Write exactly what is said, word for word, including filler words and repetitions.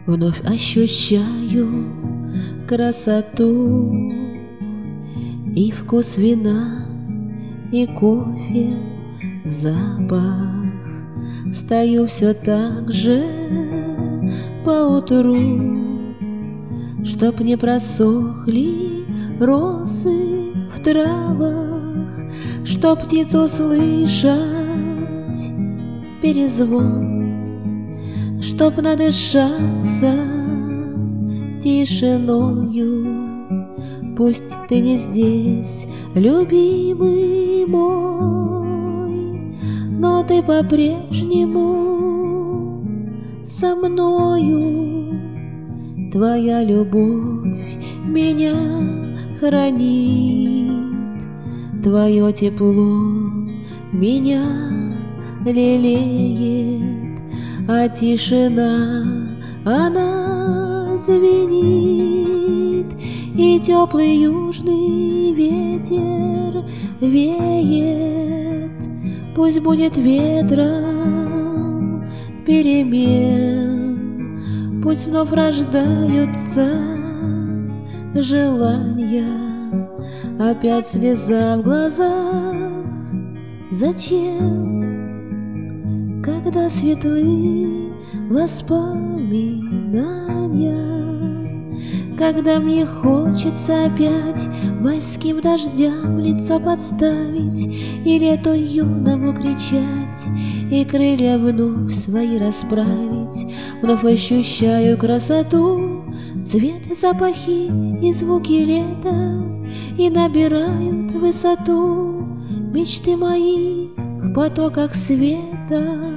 Вновь ощущаю красоту и вкус вина, и кофе, запах. Встаю все так же поутру, чтоб не просохли росы в травах, чтоб птицу слышать перезвон, чтоб надышаться тишиною. Пусть ты не здесь, любимый мой, но ты по-прежнему со мною. Твоя любовь меня хранит, твое тепло меня лелеет, а тишина, она звенит, и теплый южный ветер веет. Пусть будет ветром перемен, пусть вновь рождаются желания, опять слеза в глазах. Зачем, когда светлы воспоминания, когда мне хочется опять майским дождям лицо подставить и лету юному кричать, и крылья вновь свои расправить. Вновь ощущаю красоту, цвет, запахи и звуки лета, и набирают высоту мечты мои в потоках света.